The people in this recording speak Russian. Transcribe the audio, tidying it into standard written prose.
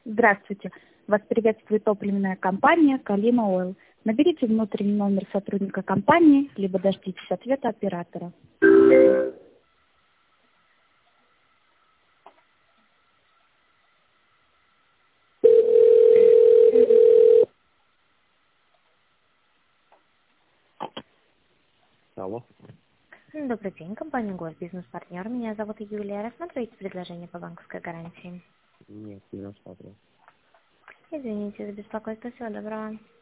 Здравствуйте. Вас приветствует топливная компания «Калина Ойл». Наберите внутренний номер сотрудника компании, либо дождитесь ответа оператора. Алло. Добрый день, компания «Госбизнес-партнер». Меня зовут Юлия. Рассматриваете предложение по банковской гарантии? Нет, не рассматривал. Извините за беспокойство. Всего доброго.